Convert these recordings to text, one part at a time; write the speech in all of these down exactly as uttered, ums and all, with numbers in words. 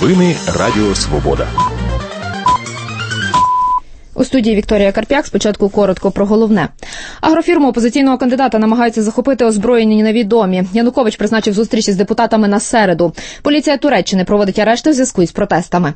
Новини Радіо Свобода. У студії Вікторія Карп'як. Спочатку коротко про головне. Агрофірму опозиційного кандидата намагаються захопити озброєні невідомі. Янукович призначив зустріч із депутатами на середу. Поліція Туреччини проводить арешти в зв'язку із протестами.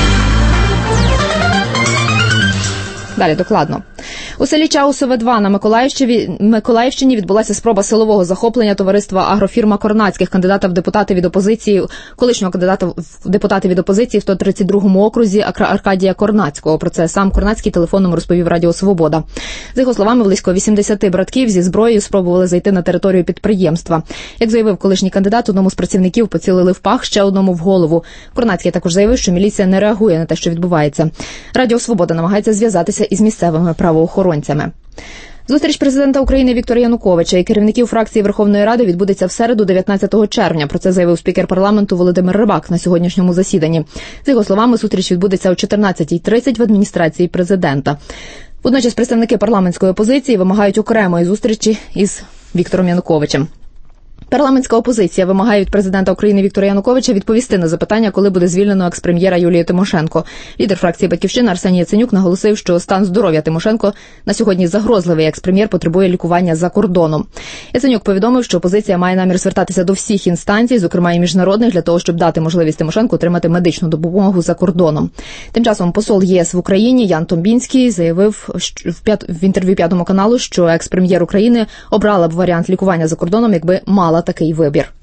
Далі докладно. У селі Чаусове два на Миколаївщині відбулася спроба силового захоплення товариства «Агрофірма Корнацьких», кандидата в депутати від опозиції, колишнього кандидата в депутати від опозиції в сто тридцять другому окрузі Аркадія Корнацького. Про це сам Корнацький телефоном розповів Радіо Свобода. За його словами, близько вісімдесят братків зі зброєю спробували зайти на територію підприємства. Як заявив колишній кандидат, одному з працівників поцілили в пах, ще одному в голову. Корнацький також заявив, що міліція не реагує на те, що відбувається. Радіо Свобода намагається зв'язатися із місцевими правоохоронцями. Зустріч президента України Віктора Януковича і керівників фракції Верховної Ради відбудеться в середу, дев'ятнадцятого червня. Про це заявив спікер парламенту Володимир Рибак на сьогоднішньому засіданні. За його словами, зустріч відбудеться о чотирнадцятій тридцять в адміністрації президента. Водночас представники парламентської опозиції вимагають окремої зустрічі із Віктором Януковичем. Парламентська опозиція вимагає від президента України Віктора Януковича відповісти на запитання, коли буде звільнено екс-прем'єра Юлію Тимошенко. Лідер фракції «Батьківщина» Арсеній Яценюк наголосив, що стан здоров'я Тимошенко на сьогодні загрозливий. Екс-прем'єр потребує лікування за кордоном. Яценюк повідомив, що опозиція має намір звертатися до всіх інстанцій, зокрема і міжнародних, для того, щоб дати можливість Тимошенку отримати медичну допомогу за кордоном. Тим часом посол ЄС в Україні Ян Томбінський заявив в інтерв'ю П'ятому каналу, що екс-прем'єр України обрала б варіант лікування за кордоном, якби мала такий вибір.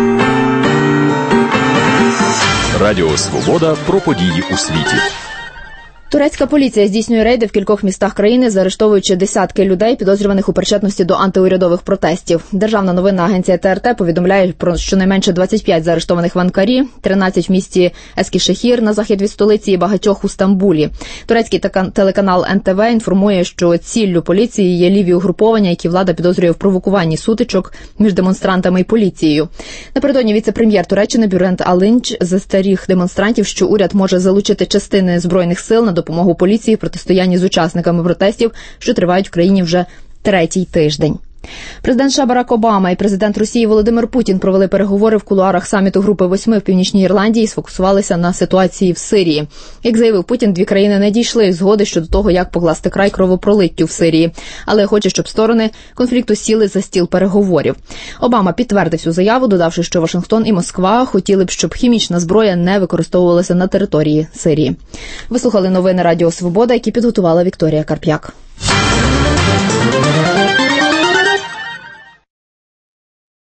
Радіо Свобода про події у світі. Турецька поліція здійснює рейди в кількох містах країни, заарештовуючи десятки людей, підозрюваних у причетності до антиурядових протестів. Державна новинна агенція Т Р Т повідомляє про щонайменше двадцять п'ять заарештованих в Анкарі, тринадцять в місті Ескішехір на захід від столиці і багатьох у Стамбулі. Турецький телеканал Ен Те Ве інформує, що ціллю поліції є ліві угруповання, які влада підозрює в провокуванні сутичок між демонстрантами і поліцією. Напередодні віце-прем'єр Туреччини Бюрент Алинч застеріг демонстрантів, що уряд може залучити частини збройних сил на допомогу поліції в протистоянні з учасниками протестів, що тривають в країні вже третій тиждень. Президент США Барак Обама і президент Росії Володимир Путін провели переговори в кулуарах саміту Групи восьми в Північній Ірландії і сфокусувалися на ситуації в Сирії. Як заявив Путін, дві країни не дійшли згоди щодо того, як покласти край кровопролиттю в Сирії, але хоче, щоб сторони конфлікту сіли за стіл переговорів. Обама підтвердив цю заяву, додавши, що Вашингтон і Москва хотіли б, щоб хімічна зброя не використовувалася на території Сирії. Ви слухали новини Радіо Свобода, які підготувала Вікторія Карп'як.